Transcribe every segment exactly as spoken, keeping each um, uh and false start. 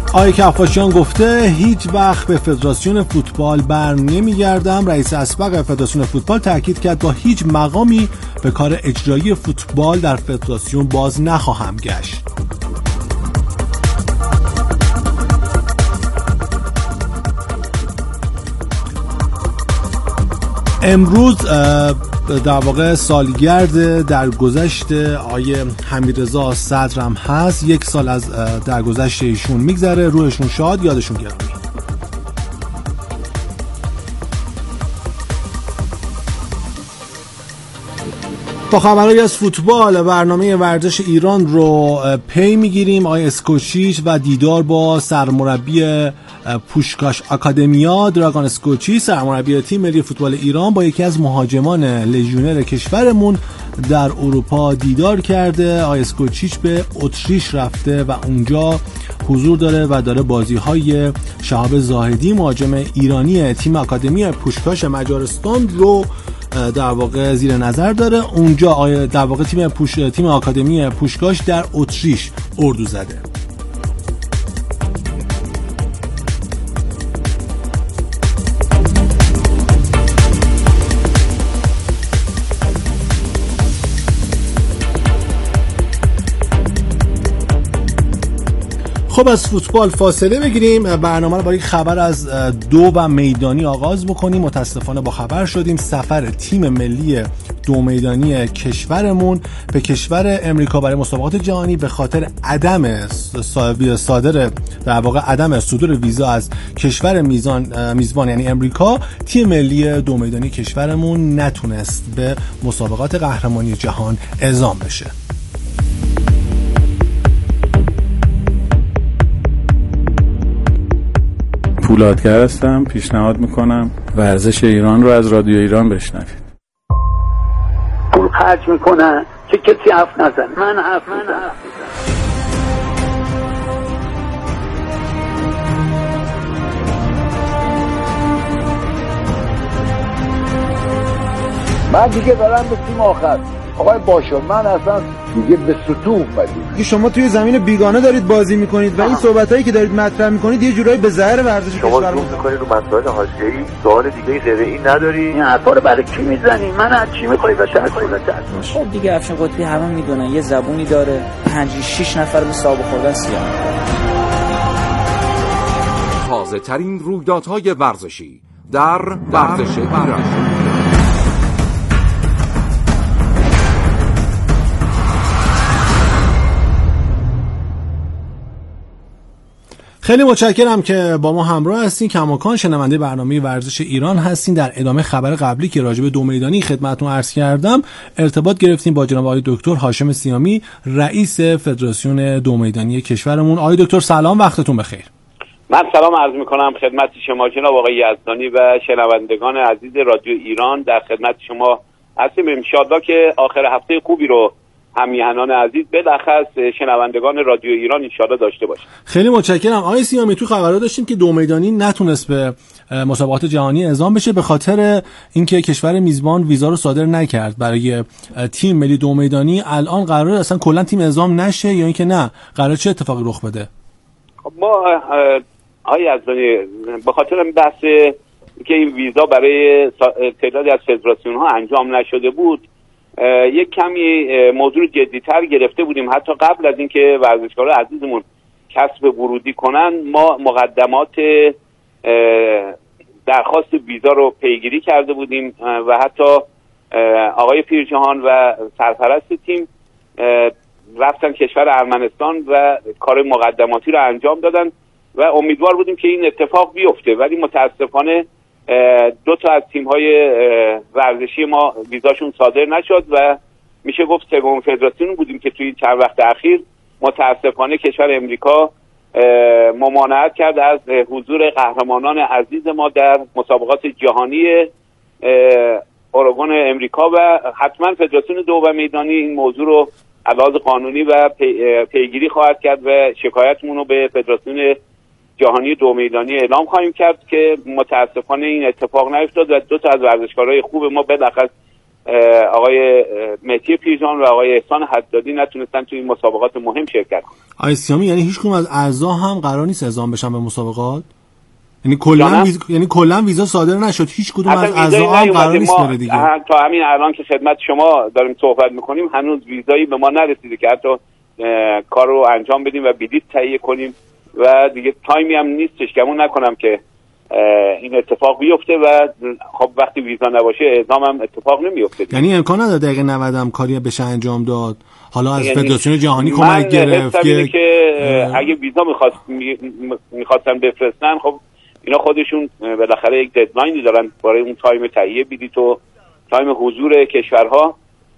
آقای کفاشیان گفته هیچ وقت به فدراسیون فوتبال بر نمیگردم. رئیس اسبق فدراسیون فوتبال تاکید کرد با هیچ مقامی به کار اجرایی فوتبال در فدراسیون باز نخواهم گشت. امروز در واقع سالگرد درگذشت آقای حمیدرضا صدر هم هست. یک سال از درگذشت ایشون میگذره. روحشون شاد، یادشون گرامی. با خبرهای از فوتبال برنامه ورزش ایران رو پی میگیریم. آقای اسکوچیچ و دیدار با سرمربی پوشکاش آکادمیا دراگان اسکوچی، سرمربی تیم ملی فوتبال ایران، با یکی از مهاجمان لژیونر کشورمون در اروپا دیدار کرده. آقای اسکوچیچ به اتریش رفته و اونجا حضور داره و داره بازی‌های شهاب زاهدی مهاجم ایرانی تیم آکادمی پوشکاش مجارستان رو در واقع زیر نظر داره. اونجا در واقع تیم پوش تیم آکادمی پوشکاش در اتریش اردو زده. خب از فوتبال فاصله بگیریم. برنامه رو با یک خبر از دو و میدانی آغاز بکنیم. متاسفانه با خبر شدیم سفر تیم ملی دو میدانی کشورمون به کشور امریکا برای مسابقات جهانی به خاطر عدم صادر در واقع عدم صدور ویزا از کشور میزان میزبان یعنی امریکا، تیم ملی دو میدانی کشورمون نتونست به مسابقات قهرمانی جهان اعزام بشه. پولادگر هستم. پیشنهاد میکنم ورزش ایران رو از رادیو ایران بشنوید. پول خرج میکنن که کسی حرف نزن. من حرف میزنم. من دیگه دارم به تیم آخر. آقای باشو من اصلا دیگه به سطوح اومدیم. شما توی زمین بیگانه دارید بازی میکنید و این صحبتایی که دارید مطرح میکنید یه جورایی به ظاهر ورزش کشور شما زوم میکنید رو مسائل حاشیه‌ای. سوال دیگه غیر این نداری؟ این حرفا رو برای کی میزنی؟ من از چی میخوای بشه؟ خب دیگه افشین قطبی همه میدونن یه زبونی داره. پنج شش نفر به صاحب خوردن سیاه. تازه ترین رویدادهای ورزشی در ورزش ایران. خیلی متشکرم که با ما همراه هستین. کماکان شنونده برنامه ورزش ایران هستین. در ادامه خبر قبلی که راجع به دو میدانی خدمتتون عرض کردم ارتباط گرفتیم با جناب آقای دکتر هاشم سیامی، رئیس فدراسیون دو میدانی کشورمون. آقای دکتر سلام، وقتتون بخیر. من سلام عرض میکنم خدمت شما جناب آقای یزدانی و شنوندگان عزیز رادیو ایران. در خدمت شما هستیم. ان شاءالله که آخر هفته خوبی رو همیهنان عزیز بالاخص شنوندگان رادیو ایران ان شاءالله داشته باشه. خیلی متشکرم. آقای سیامی، تو خبرها داشتیم که دو میدانی نتونست به مسابقات جهانی اعزام بشه به خاطر اینکه کشور میزبان ویزا رو صادر نکرد برای تیم ملی دو میدانی. الان قراره اصلا کلا تیم اعزام نشه یا اینکه نه قراره چه اتفاقی رخ بده؟ ما آقای یزدانی به خاطر این بحث که این ویزا برای تعدادی از فدراسیون ها انجام نشده بود یک کمی موضوع جدی‌تر گرفته بودیم. حتی قبل از اینکه ورزشکارا عزیزمون کسب ورودی کنن ما مقدمات درخواست ویزا رو پیگیری کرده بودیم و حتی آقای پیرجهان و سرپرست تیم رفتن کشور ارمنستان و کار مقدماتی رو انجام دادن و امیدوار بودیم که این اتفاق بیفته، ولی متاسفانه دو تا از تیم‌های ورزشی ما ویزاشون صادر نشد و میشه گفت سوم فدراسیون بودیم که توی چند وقت اخیر متاسفانه کشور امریکا ممانعت کرد از حضور قهرمانان عزیز ما در مسابقات جهانی اروگون امریکا و حتما فدراسیون دو و میدانی این موضوع رو علاوه قانونی و پی، پیگیری خواهد کرد و شکایتمون رو به فدراسیون جهانی دو میدانی اعلام خواهیم کرد که متاسفانه این اتفاق نیفتاد و دو تا از ورزشکارای خوب ما بالاخره آقای مهدی پیرجان و آقای احسان حدادی نتونستن توی این مسابقات مهم شرکت کنن. آقای سیامی یعنی هیچ کدوم از اعضا هم قرار نیست اعزام بشن به مسابقات؟ یعنی کلا ویز... یعنی کلا ویزا صادر نشد، هیچ کدوم از اعضا هم قرار نیست بره دیگه؟ تا همین الان که خدمت شما داریم صحبت میکنیم هنوز ویزایی به ما نرسیده که حتی کار رو انجام بدیم و بلیط تهیه کنیم و دیگه تایمی هم نیستش گمون نکنم که این اتفاق بیفته و خب وقتی ویزا نباشه اعزام هم اتفاق نمیفته. یعنی امکان نداره دقیقه نود هم کاری بشه انجام داد؟ حالا از یعنی فدراسیون جهانی کمک گرفت که که اگه ویزا میخواست میخواستن بفرستن، خب اینا خودشون بالاخره یک ددلاینی دارن برای اون تایم تهیه بلیط و تایم حضور کشورها،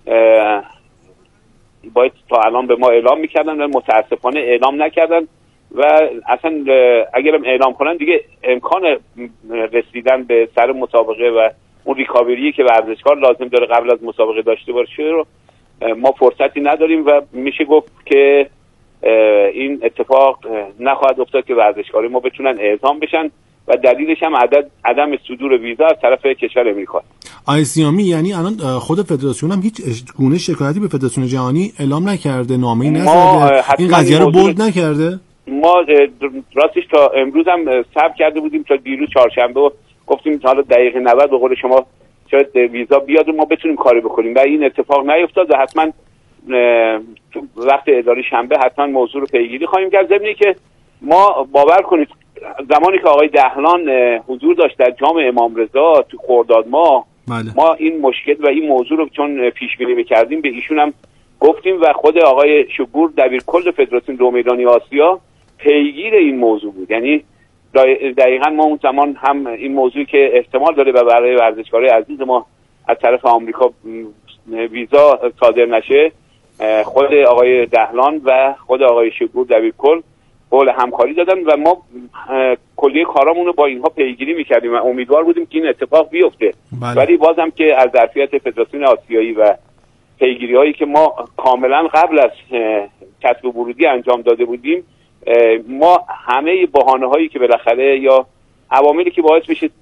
باید تا الان به ما اعلام میکردن و متاسفانه اعلام نکردن و اصلا اگرم اعلام کنن دیگه امکان رسیدن به سر مسابقه و اون ریکاوری که ورزشکار لازم داره قبل از مسابقه داشته باشه رو ما فرصتی نداریم و میشه گفت که این اتفاق نخواهد افتاد که ورزشکاری ما بتونن اعزام بشن و دلیلش هم عدد عدم صدور ویزا از طرف کشور امریکا. آقای سیامی یعنی الان خود فدراسیون هم هیچ گونه شکایتی به فدراسیون جهانی اعلام نکرده، نامه‌ای نزده، این قضیه رو بولد نکرده؟ ما راستش تا امروز هم صبر کرده بودیم تا دیروز چهارشنبه و گفتیم حالا دقیقه نود به قول شما شاید ویزا بیاد و ما بتونیم کاری بکنیم و این اتفاق نیفتاد و حتما وقت اداره شنبه حتما موضوع رو پیگیری خواهیم کرد. ضمنی که ما باور کنید زمانی که آقای دهلان حضور داشت در جام امام رضا تو خرداد ماه بله. ما این مشکل و این موضوع رو چون پیش بینی می‌کردیم به ایشون هم گفتیم و خود آقای شگور دبیرکل فدراسیون دو میدانی آسیا پیگیر این موضوع بود. یعنی دقیقاً ما اون زمان هم این موضوعی که احتمال داره به برای ورزشکارای عزیز ما از طرف آمریکا ویزا صادر نشه، خود آقای دهلان و خود آقای شگور دبیرکل قول همکاری دادن و ما کلیه کارامون رو با اینها پیگیری میکردیم و امیدوار بودیم که این اتفاق بیفته. بله. ولی بازم که از ظرفیت فدراسیون آسیایی و پیگیری هایی که ما کاملا قبل از کسب ورودی انجام داده بودیم، ما همه بهانه هایی که بالاخره یا عواملی که باعث بشه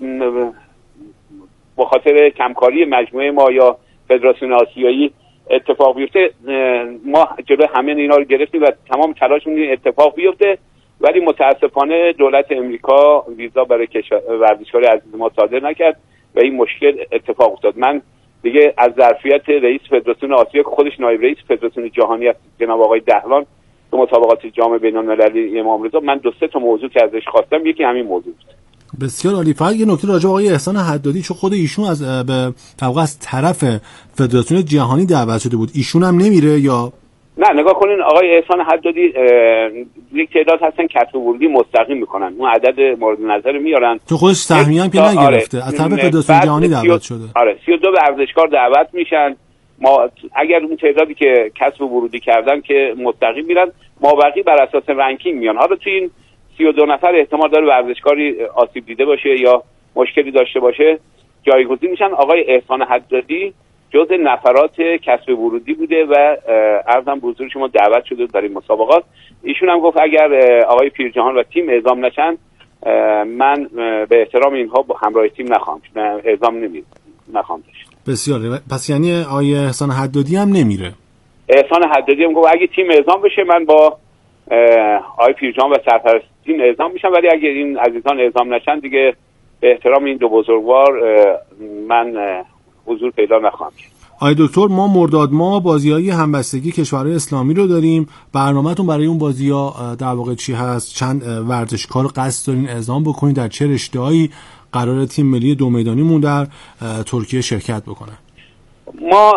به خاطر کمکاری مجموعه ما یا فدراسیون آسیایی اتفاق بیفته، ما جلوی همه اینا رو گرفتیم و تمام تلاشمون این اتفاق بیفته، ولی متاسفانه دولت امریکا ویزا برای ورزشکار عزیز ما صادر نکرد و این مشکل اتفاق افتاد. من دیگه از ظرفیت رئیس فدراسیون آسیا که خودش نایب رئیس فدراسیون جهانی است جناب آقای دهلان تو مسابقات جام بین‌المللی امام رضا، من دو سه تا موضوع که ازش خواستم یکی همین موضوع بود. بسیار عالی. فقط یه نکته راجع به آقای احسان حدادی، چون خود ایشون از به طبق از طرف فدراسیون جهانی دعوت شده بود، ایشون هم نمیره یا نه؟ نگاه کنین آقای احسان حدادی یک تعداد هستن کسب ورودی مستقیم میکنن، اون عدد مورد نظر میارن، تو خودش سهمی هم که نگرفته، آره. از طرف فدراسیون جهانی دعوت شده. آره سی و دو ورزشکار دعوت میشن، ما اگر اون تعدادی که کسب ورودی کردن که مستقیم میرن، مابقی بر اساس رنکینگ میان. حالا تو این سی و دو نفر احتمال داره ورزشکاری آسیب دیده باشه یا مشکلی داشته باشه، جایگزین میشن. آقای احسان حدادی جزء نفرات کسب ورودی بوده و عرضم به حضور شما دعوت شده در این مسابقات. ایشون هم گفت اگر آقای پیرجهان و تیم اعزام نشن، من به احترام اینها با همراه تیم نخواهم اعزام نمی نخواهم داشت. بسیار. پس یعنی آقای احسان حدادی هم نمیره؟ احسان حدادی هم گفت اگه تیم اعزام بشه من با آقای پیرجهان و سرپرست تیم اعزام میشم، ولی اگه این عزیزان اعزام نشن دیگه به احترام این دو بزرگوار من حضور پیدا نخواهم کرد. آقای دکتر، ما مرداد ما بازی‌های همبستگی کشورهای اسلامی رو داریم. برنامه‌تون برای اون بازی‌ها در واقع چی هست؟ چند ورزشکار قصد دارین اعزام بکنید؟ در چه رشته‌هایی قرار تیم ملی دو میدانیمون در ترکیه شرکت بکنه؟ ما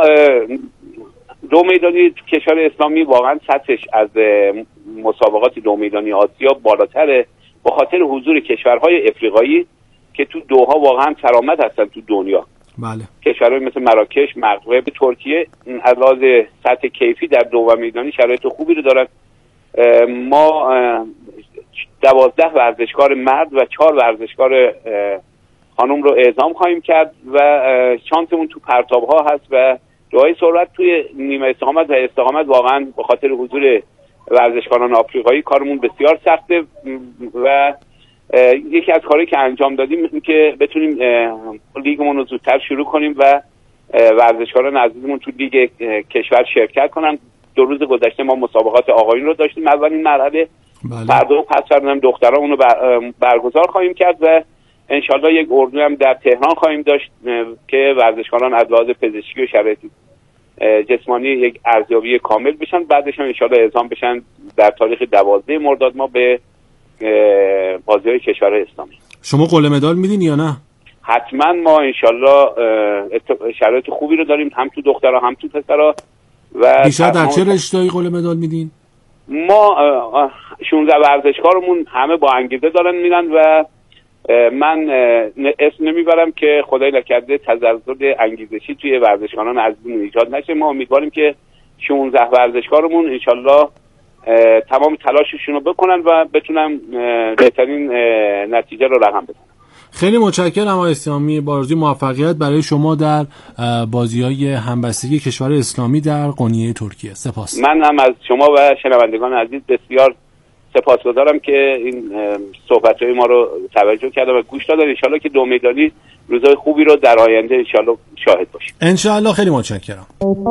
دو میدانی کشور اسلامی واقعا سطحش از مسابقات دو میدانی آسیا بالاتره به خاطر حضور کشورهای افریقایی که تو دوها واقعا سرآمد هستن تو دنیا. بله. کشورهای مثل مراکش، مغرب ترکیه از لحاظ سطح کیفی در دو میدانی شرایط خوبی رو دارن. ما دوازده ورزشکار مرد و چهار ورزشکار خانم رو اعزام خواهیم کرد و شانسمون تو پرتاب ها هست و جای سرعت توی نیمه استقامت و استقامت واقعا به خاطر حضور ورزشکاران آفریقایی کارمون بسیار سخته و یکی از کارهایی که انجام دادیم این که بتونیم لیگمون رو زودتر شروع کنیم و ورزشکاران عزیزمون تو لیگ کشور شرکت کنن. دو روز گذشته ما مسابقات آقایون رو داشتیم اولین مرحله. فردا و پس فردا هم دختران اونو برگزار خواهیم کرد و انشالله یک اردو هم در تهران خواهیم داشت که ورزشکاران از لحاظ پزشکی و شرایط جسمانی یک ارزیابی کامل بشن، بعدش هم انشالله اعزام بشن در تاریخ دوازده مرداد ما به بازی‌های کشورهای اسلامی. شما قول مدال میدین یا نه؟ حتما ما انشالله شرایط خوبی رو داریم، هم تو دخترها هم تو پسرها. و بیشتر در چه رشته‌ای قول مدال میدین؟ ما شانزده ورزشکارمون همه با انگیزه دارن میرن و من اسم نمیبرم که خدای نکرده تزلزل انگیزشی توی ورزشکاران عزیزمون ایجاد نشه. ما امیدواریم که شانزده ورزشکارمون انشالله تمام تلاششون رو بکنن و بتونن بهترین نتیجه رو رقم بزنن. خیلی متشکرم آقای اسلامی، با آرزوی موفقیت برای شما در بازی‌های همبستگی کشور اسلامی در قونیه ترکیه. سپاس. من هم از شما و شنوندگان عزیز بسیار سپاسگزارم که این صحبت‌های ما رو توجه کردن و گوش دادن. ان شاءالله که دو میدانی روزای خوبی رو در آینده ان شاءالله شاهد باشیم. ان شاءالله. خیلی متشکرم.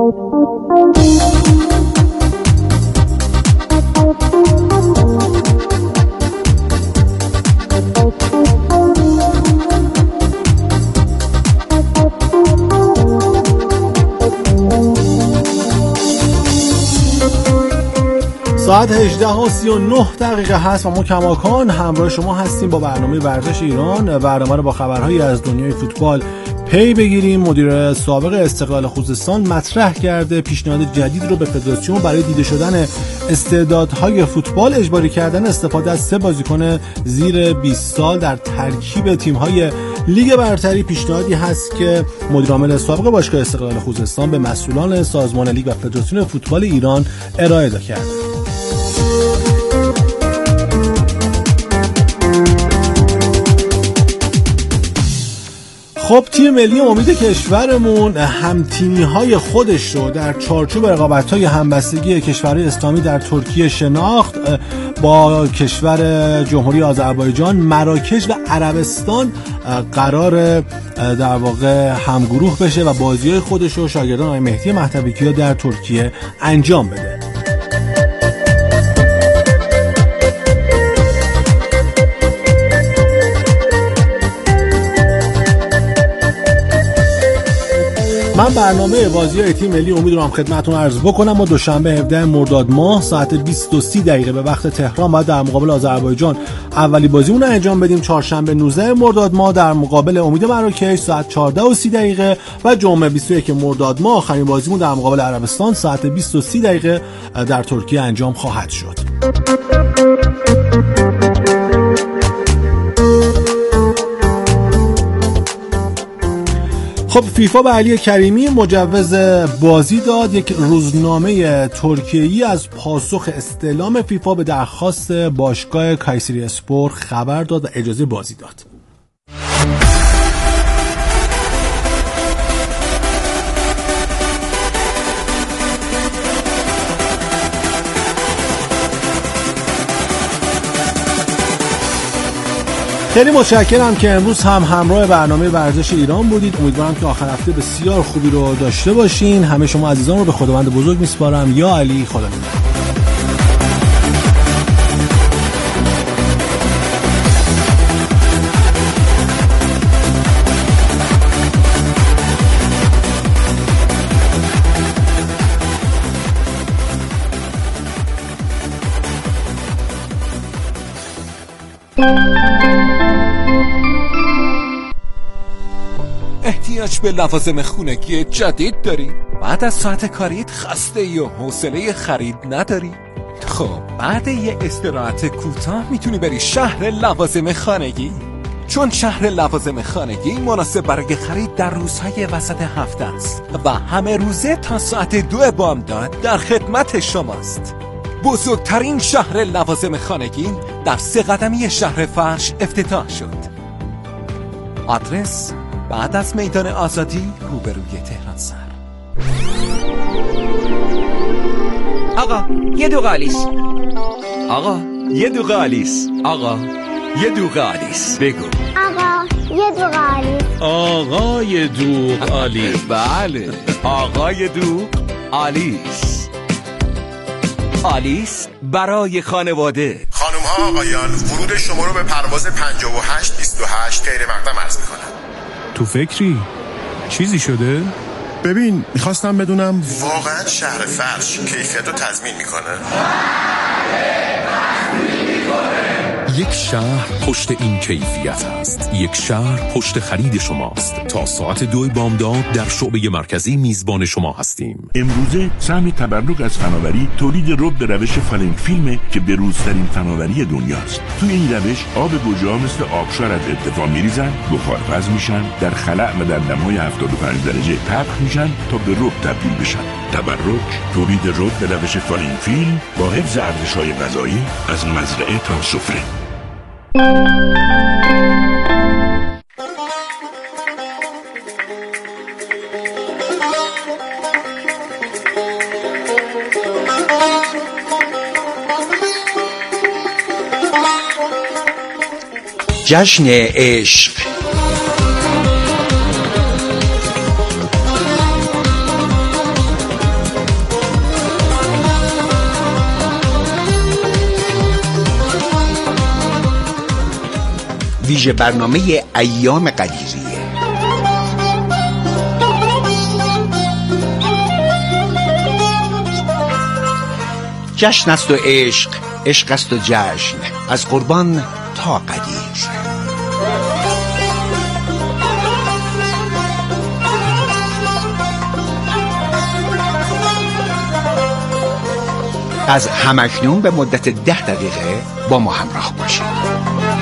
ساعت هجده و سی و نه دقیقه هست و ما کماکان همراه شما هستیم با برنامه ورزش ایران. برنامه رو با خبرهایی از دنیای فوتبال پی بگیریم. مدیر سابق استقلال خوزستان مطرح کرده پیشنهاد جدید رو به فدراسیون برای دیده شدن استعدادهای فوتبال اجباری کردن استفاده از سه بازیکن زیر بیست سال در ترکیب تیم‌های لیگ برتری. پیشنهادی هست که مدیر عامل سابق باشگاه استقلال خوزستان به مسئولان سازمان لیگ و فدراسیون فوتبال ایران ارائه کرده. خب تیم ملی امید کشورمون همتیمی‌های خودش رو در چارچوب رقابت‌های همبستگی کشورهای اسلامی در ترکیه شناخت. با کشور جمهوری آذربایجان، مراکش و عربستان قرار در واقع همگروه بشه و بازی‌های خودش رو شاگردان آقای مهدی مهدوی‌کیا در ترکیه انجام بده. من برنامه بازی‌های تیم ملی امید رو هم خدمتتون عرض بکنم. ما دوشنبه هفدهم مرداد ماه ساعت بیست و سه دقیقه به وقت تهران باید در مقابل آذربایجان اولی بازیمون رو انجام بدیم. چهارشنبه نوزدهم مرداد ماه در مقابل امید مراکش ساعت چهارده و سی دقیقه و جمعه بیست و یکم مرداد ماه آخرین بازیمون در مقابل عربستان ساعت بیست و سه دقیقه در ترکیه انجام خواهد شد. خب فیفا به علی کریمی مجوز بازی داد. یک روزنامه ترکیه‌ای از پاسخ استعلام فیفا به درخواست باشگاه کایسری اسپور خبر داد و اجازه بازی داد. خیلی متشکرم که امروز هم همراه برنامه ورزش ایران بودید. امیدوارم که آخر هفته بسیار خوبی رو داشته باشین. همه شما عزیزان رو به خداوند بزرگ میسپارم. یا علی، خدا نگهدار. احتیاج به لوازم خونگی جدید داری؟ بعد از ساعت کاریت خسته ای و حوصله خرید نداری؟ خب بعد یه استراحت کوتاه میتونی بری شهر لوازم خانگی، چون شهر لوازم خانگی مناسب برای خرید در روزهای وسط هفته است و همه روزه تا ساعت دو بامداد در خدمت شماست. بزرگترین شهر لوازم خانگی در سه قدمی شهر فرش افتتاح شد. آدرس بعد از میدان آزادی روبروی تهران سر. آقا یه دو قالیس. آقا یه دو قالیس. آقا یه دو قالیس. بگو آقا یه دو قالیس. آقای دوغ عالی. بله، آقای دوغ آلیس. آلیس برای خانواده. خانم ها آقایان، ورود شما رو به پرواز پنجاه و هشت بیست و هشت غیر مقدم عرض میکنم. تو فکری؟ چیزی شده؟ ببین، میخواستم بدونم واقعا شهر فرش کیفیت رو تضمین میکنه؟ یک شهر پشت این کیفیت است. یک شهر پشت خرید شماست. تا ساعت دو بامداد در شعبه مرکزی میزبان شما هستیم. امروزه سهم تبرک از فناوری تولید رب به روش فالنگ فیلمه که بروزترین فناوری دنیاست. توی این روش آب گوجه‌ها مثل آبشار از ارتفاع میریزن، بخارپز میشن، در خلأ و در دمای هفتاد و پنج درجه پخش میشن تا به رب تبدیل بشن. تبرک تولید رب به روش فالنگ فیلم با حفظ ارزش‌های غذایی از مزرعه تا سفره. جشن عشق. ویژه برنامه ایام قدیریه. جشن است و عشق، عشق است و جشن، از قربان تا قدیر. از همکنون به مدت ده دقیقه با ما همراه باشید.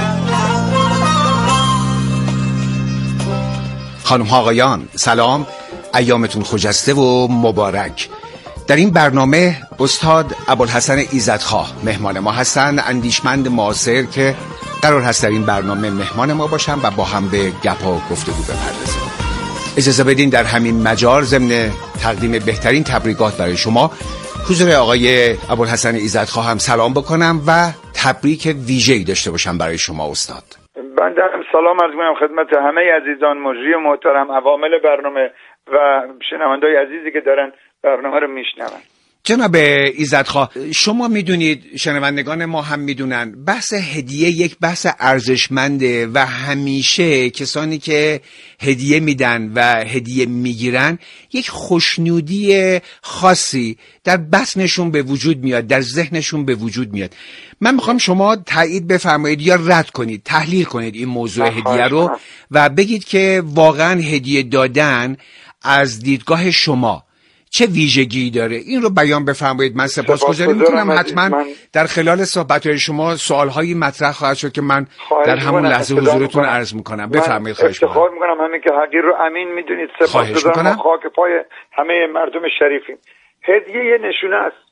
خانم ها آقایان سلام، ایامتون خجسته و مبارک. در این برنامه استاد ابوالحسن ایزدخواه مهمان ما هستند، اندیشمند معاصر که قرار هست در این برنامه مهمان ما باشن و با هم به گپ و گفتگو بپردازیم. اجازه بدین در همین مجال ضمن تقدیم بهترین تبریکات برای شما حضور آقای ابوالحسن ایزدخواه هم سلام بکنم و تبریک ویژه‌ای داشته باشم برای شما استاد. بنده هم سلام عرض می‌کنم خدمت همه عزیزان، مجری محترم، عوامل برنامه و شنونده‌های عزیزی که دارن برنامه رو میشنون. جناب ایزدخواه، شما میدونید، شنوندگان ما هم میدونن، بحث هدیه یک بحث ارزشمنده و همیشه کسانی که هدیه میدن و هدیه میگیرن یک خوشنودی خاصی در بطنشون به وجود میاد، در ذهنشون به وجود میاد. من میخوام شما تایید بفرمایید یا رد کنید، تحلیل کنید این موضوع هدیه رو و بگید که واقعا هدیه دادن از دیدگاه شما چه ویژگی داره، این رو بیان بفرمایید. من سپاسگزاری میکنم. حتما من در خلال صحبت‌های شما سوال‌هایی مطرح خواهد شد که من در همون لحظه حضورتون عرض میکنم. بفرمایید. خواهش میکنم. افتخار میکنم همین که حقیر رو امین میدونید. سپاسگزارم. خاک پای همه مردم شریفیم. هدیه یه نشونه است،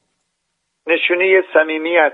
نشونه صمیمیت.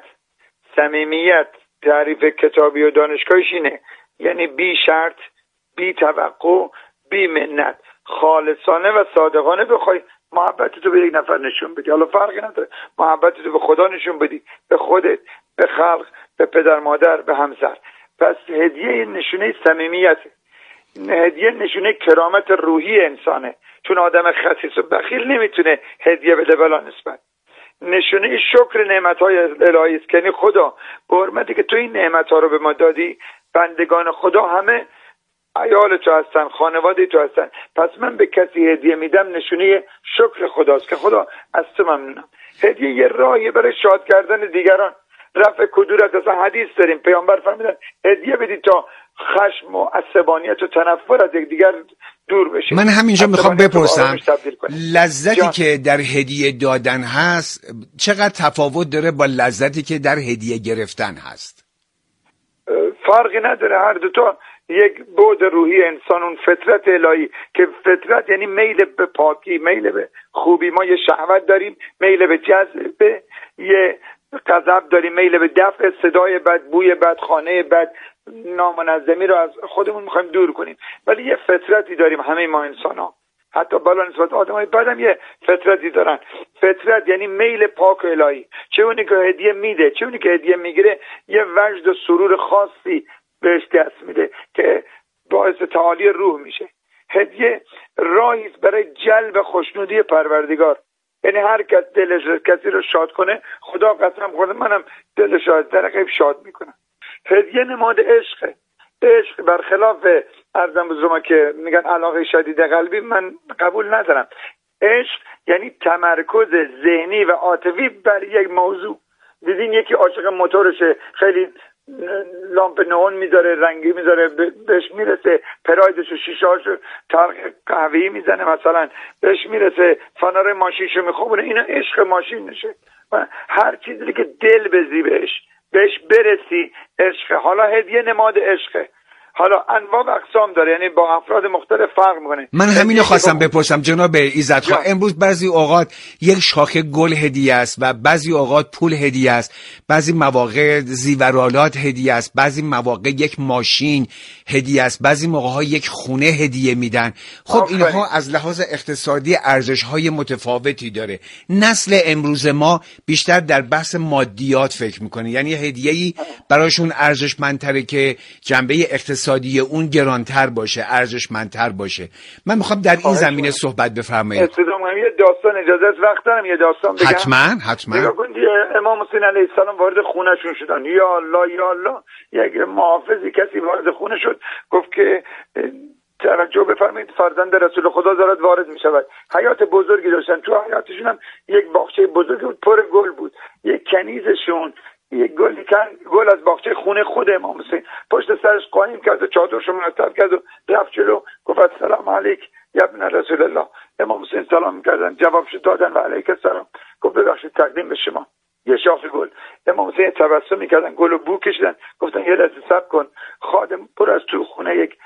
صمیمیت تعریف کتابی و دانشگاهیش اینه، یعنی بی شرط، بی توقع، بی منت، خالصانه و صادقانه بخوای محبت تو به یک نفر نشون بدی. حالا فرقی نداره محبت تو به خدا نشون بدی، به خودت، به خلق، به پدر مادر، به همسر. پس هدیه نشونه صمیمیت، هدیه نشونه کرامت روحی انسانه، چون آدم خسیس و بخیل نمیتونه هدیه بده بلا نسبت. نشونه شکر نعمت‌های الهی است که خدا به حرمتی که تو این نعمت‌ها رو به ما دادی، بندگان خدا همه عیال تو هستن، خانواده تو هستن، پس من به کسی هدیه میدم نشونه شکر خداست که خدا از تو ممنونم. هدیه یه راهیه برای شاد کردن دیگران، رفع کدورت. اصلا حدیث داریم، پیامبر فرمودن هدیه بدید تا خشم و عصبانیت و تنفر از یکدیگر دور بشه. من همینجا میخوام بپرسم لذتی جان. که در هدیه دادن هست چقدر تفاوت داره با لذتی که در هدیه گرفتن هست؟ فرقی نداره، هر دو تا یک بعد روحی انسان، اون فطرت الهی که فطرت یعنی میل به پاکی، میل به خوبی. ما یه شهوت داریم، میل به جذب، یه غضب داریم، میل به دفع صدای بد، بوی بد، خانه بد، نامنظمی رو از خودمون میخوایم دور کنیم. ولی یه فطرتی داریم همه ما انسان ها، حتی بالا نسبت آدم های بعدم یه فطرتی دارن. فطرت یعنی میل پاک و الهی. چه اونی که هدیه میده، چه اونی که هدیه میگیره، یه وجد و سرور خاصی بهش دست میده که باعث تعالی روح میشه. هدیه راهی است برای جلب خوشنودی پروردگار. یعنی هر کس دلش کسی رو شاد کنه، خدا قسم خورده منم دل شاد در غیب شاد میکنم. هدیه نماد عشقه. عشق برخلاف ارزم بزرگم که میگن علاقه شدید قلبی، من قبول ندارم. عشق یعنی تمرکز ذهنی و عاطفی بر یک موضوع. دیدین یکی عاشق موتورشه، خیلی لامپ نئون میذاره، رنگی میذاره، بهش میرسه پرایدش و شیشه‌هاشو ترق قهوه‌ای میزنه، مثلا بهش میرسه فنار ماشینشو میخوبونه. اینا عشق ماشین نشه. و هر چیزی که دل بزی بهش بهش برسی عشق. حالا هدیه نماد عشقه، حالا انواع و اقسام داره، یعنی با افراد مختلف فرق میکنه. من همینو خواستم بپرسم جناب ایزدخواه. امروز بعضی اوقات یک شاخه گل هدیه است و بعضی اوقات پول هدیه است، بعضی مواقع زیورالات هدیه است، بعضی مواقع یک ماشین هدیه است، بعضی موقع ها یک خونه هدیه میدن. خب آفره. اینها از لحاظ اقتصادی ارزش های متفاوتی داره. نسل امروز ما بیشتر در بحث مادیات فکر میکنه، یعنی هدیه‌ای براشون ارزشمندتره که جنبه اقتصادی اقتصادی اون گرانتر باشه، ارزشمندتر باشه. من میخوام در این زمینه صحبت بفرمایید. استدام یه داستان اجازه است وقت دارم یه داستان بگم؟ حتما حتما. نگاه کنید امام حسین علیه السلام وارد خونهشون شدن. یا الله یا الله، یک محافظی کسی وارد خونه شد، گفت که توجه بفرمایید فرزند رسول خدا دارد وارد میشود. حیات بزرگی داشتن، تو حیاتشون هم یک باغچه بزرگی بود پر گل بود. یک کنیزشون یک گل گل از باغچه خونه خود امام حسین پشت سرش قایم کرد و چادرشو مرتب کرد و رفت جلو، گفت سلام علیک یا ابن رسول الله. امام حسین سلام کردن، جوابش دادن و علیک السلام. گفت ببخشید تقدیم به شما یه شاخه گل. امام حسین تبسم میکردن، گلو بو کشیدن، گفتن یه لحظه صبر کن، خادم پر از تو خونه یک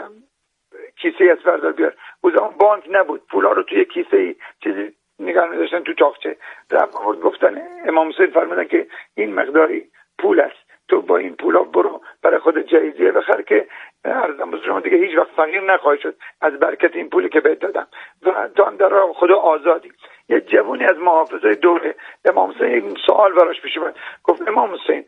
کیسه از بردار بیار. او زمان بانک نبود، پولا رو توی کیسه چیزی نگاه می‌داشتن تو تاقچه. رفت آورد، گفتن امام حسین فرمودن که این مقداری پول است، تو با این پولا برو برای خود جایزیه بخر که ارزم بزرگم دیگه هیچ وقت فقیر نخواهی شد از برکت این پولی که بهت دادم و تو هم در راه خدا آزادی. یه جوونی از محافظای دوره امام حسین یک سوال براش پیش اومد، گفت امام حسین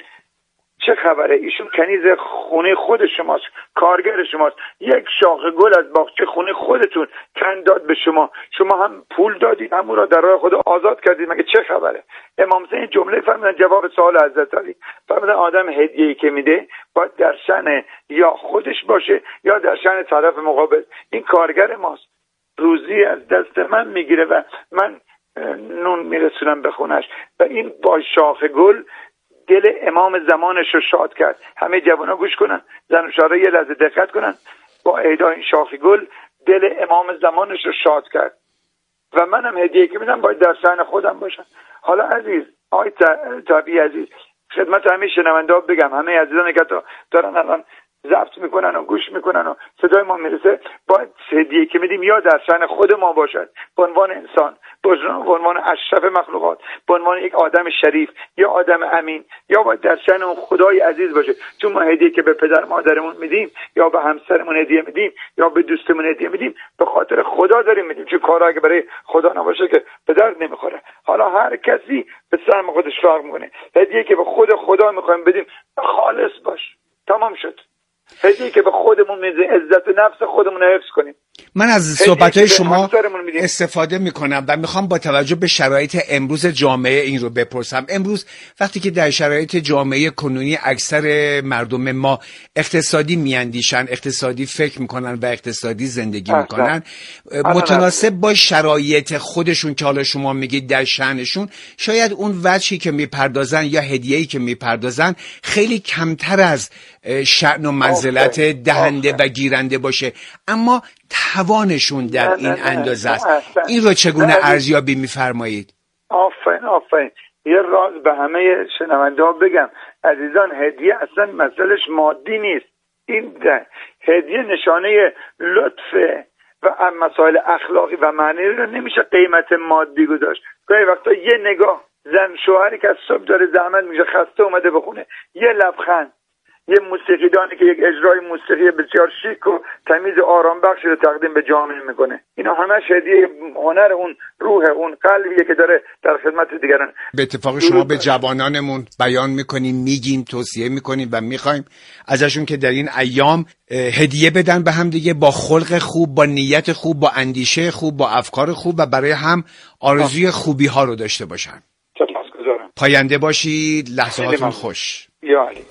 چه خبره؟ ایشون کنیز خونه خود شماست، کارگر شماست، یک شاخه گل از باغچه خونه خودتون تن داد به شما، شما هم پول دادید همون را در راه خدا آزاد کردید، مگه چه خبره؟ امام حسین جمله فرمودن جواب سوال حضرت علی، فرمودن آدم هدیه‌ای که میده باید در شأن یا خودش باشه یا در شأن طرف مقابل. این کارگر ماست، روزی از دست من میگیره و من نون میرسونم به خونش و این با شاخه گل دل امام زمانش رو شاد کرد. همه جوانا گوش کنن، زن و شوهرها یه لحظه دقت کنن. با اهدای این شاخه گل دل امام زمانش رو شاد کرد و منم هدیه که میدم باید در شأن خودم باشم. حالا عزیز آقای طبیعی عزیز، خدمت همه شنونده بگم، همه عزیزانی که دارن الان ضبط میکنن و گوش میکنن و صدای ما میرسه، باید هدیه که میدیم یا در شأن خود ما باشد به عنوان انسان، به عنوان اشرف مخلوقات، به عنوان یک آدم شریف یا آدم امین، یا باید در شأن اون خدای عزیز باشه. چون ما هدیه که به پدر مادرمون میدیم یا به همسرمون هدیه میدیم یا به دوستمون هدیه میدیم به خاطر خدا داریم میدیم، چون کارا اگه برای خدا نباشه که به درد نمیخوره. حالا هر کسی به سهم خودش فرق میکنه. هدیه که به خود خدا میخوایم بدیم خالص باش، تمام شد. هدیه که به خودمون میدیم عزت نفس خودمون حفظ کنیم. من از صحبت‌های شما استفاده میکنم و میخوام با توجه به شرایط امروز جامعه این رو بپرسم. امروز وقتی که در شرایط جامعه کنونی اکثر مردم ما اقتصادی میاندیشن، اقتصادی فکر میکنن و اقتصادی زندگی میکنن، متناسب با شرایط خودشون که حالا شما میگید در شأنشون، شاید اون وجهی که میپردازن یا هدیه‌ای که میپردازن خیلی کمتر از شأن و منزلت دهنده و گیرنده باشه، اما توانشون در این اندازه است. این رو چگونه ارزیابی می‌فرمایید؟ آفرین آفرین. یه راز به همه شنونده‌ها بگم عزیزان، هدیه اصلا مسئلهش مادی نیست. این هدیه نشانه لطف و مسائل اخلاقی و معنوی رو نمیشه قیمت مادی گذاشت. گاهی وقتا یه نگاه، زن شوهری که از صبح داره زحمت میشه، خسته اومده بخونه، یه لبخند، یه موسیقیدانی که یک اجرای موسیقی بسیار شیک و تمیز و آرام بخشی رو تقدیم به جامعه میکنه. اینا همش هدیه هنر اون روح اون قلبیه که داره در خدمت دیگران. به اتفاق شما به جوانانمون بیان میکنیم، میگیم، توصیه میکنیم و میخوایم ازشون که در این ایام هدیه بدن به هم دیگه، با خلق خوب، با نیت خوب، با اندیشه خوب، با افکار خوب و برای هم آرزوی خوبی ها رو داشته باشن. سپاسگزارم. پاینده باشید، لحظاتون خوش. یا علی.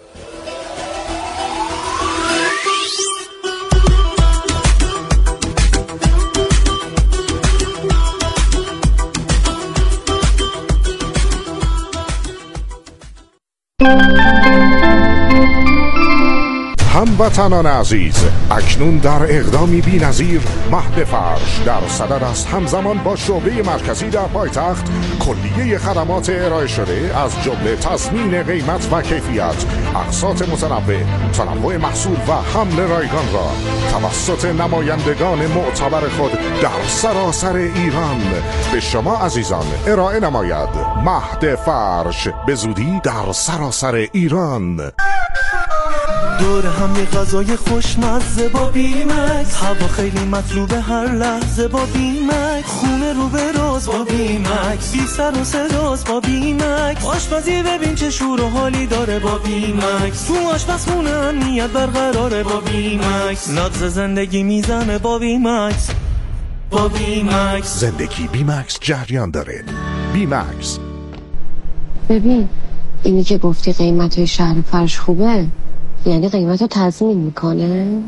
هموطنان عزیز، اکنون در اقدامی بی‌نظیر مهد فرش در صدد است همزمان با شعبه مرکزی در پایتخت کلیه خدمات ارائه شده از جمله تضمین قیمت و کیفیت، اقساط متنوع، تنوع محصول و حمل رایگان را توسط نمایندگان معتبر خود در سراسر ایران به شما عزیزان ارائه نماید. مهد فرش به زودی در سراسر ایران. دور هم یه غذای خوشمزه با بیمکس، هوا خیلی مطلوبه هر لحظه با بیمکس، خونه رو به راز با بیمکس، بی سر و صداست با بیمکس، آشپزی ببین چه شور و حالی داره با بیمکس، تو آشپزخونه امنیت برقراره با بیمکس، نبض زندگی میزنه با بیمکس، با بیمکس زندگی بیمکس جریان داره. بیمکس. ببین اینی که گفتی قیمت شهر فرش خوبه، یعنی قیمت رو تضمین میکنه؟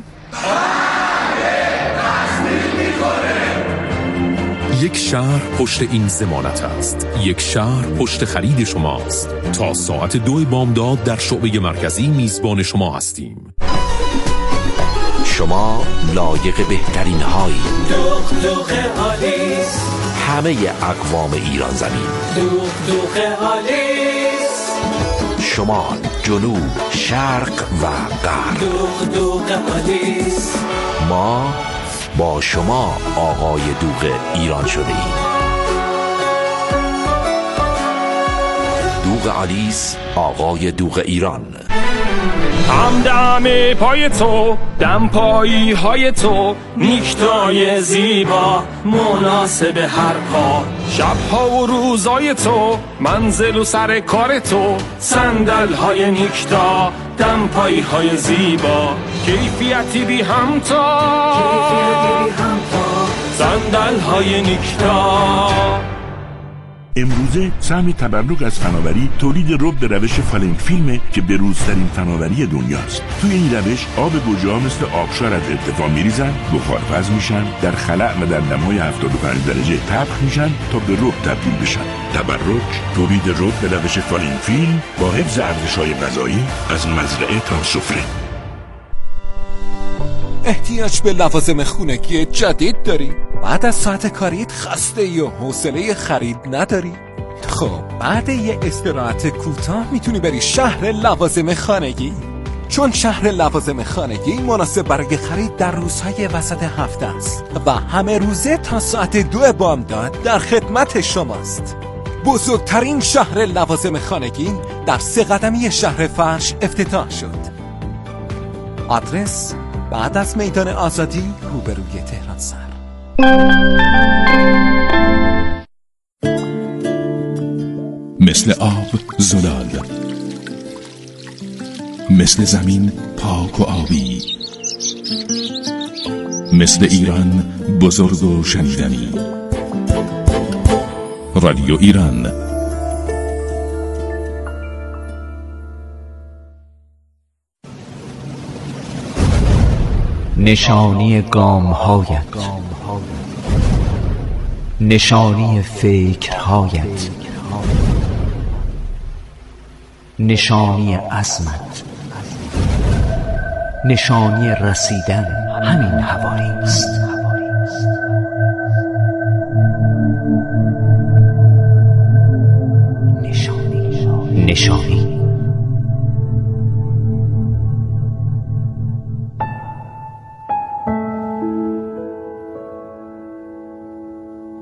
یک شهر پشت این ضمانت است. یک شهر پشت خرید شماست. تا ساعت دو بامداد در شعبه مرکزی میزبان شما هستیم. شما لایق بهترین هایی. دوخ دوخ آلیس، همه اقوام ایران زمین. دوخ دوخ آلیس، شمال، جنوب، شرق و غرب. دوغ دوغ آلیس، ما با شما آقای دوغ ایران شده ایم. دوغ آلیس، آقای دوغ ایران. همدم پای تو، دم پایی های تو، نیکتای زیبا مناسب هر پا، شبها و روزای تو، منزل و سر کار تو، صندل های نیکتا، دم پایی های زیبا، کیفیتی بی همتا، صندل های نیکتا. امروزه سهم تبرک از فناوری تولید رب به روش فالنگ فیلمه که بروزترین فناوری دنیاست. توی این روش آب گوجه‌ها مثل آبشار از ارتفاع میریزن، بخارپز میشن، در خلأ و در دمای هفتاد و پنج درجه طبخ میشن تا به رب تبدیل بشن. تبرک تولید رب به روش فالنگ فیلم با حفظ ارزش‌های غذایی از مزرعه تا سفره. احتیاج به لوازم خونگی جدید داری؟ بعد از ساعت کاریت خسته یا حوصله خرید نداری؟ خب بعد یه استراحت کوتاه میتونی بری شهر لوازم خانگی، چون شهر لوازم خانگی مناسب برای خرید در روزهای وسط هفته است و همه روزه تا ساعت دو بامداد در خدمت شماست. بزرگترین شهر لوازم خانگی در سه قدمی شهر فرش افتتاح شد. آدرس بعد از میدان آزادی روبروی تهران سر. مثل آب زلال، مثل زمین پاک و آبی، مثل ایران بزرگ و شنیدنی. رادیو ایران. نشانی گام‌هایت، نشانی فکرهایت، نشانی عزمت، نشانی رسیدن همین حوالی است. نشانی نشانی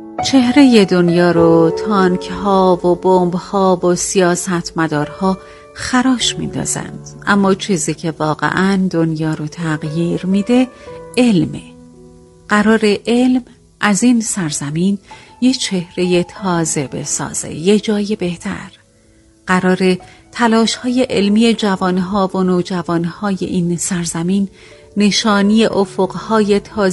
چهره دنیا رو تانک ها و بمب ها و سیاستمدارها خراش میندازند، اما چیزی که واقعا دنیا رو تغییر میده علمه. قرار علم از این سرزمین یه چهره تازه بسازه، یه جای بهتر. قرار تلاش‌های علمی جوانها و نوجوانهای این سرزمین نشانی افقهای تازه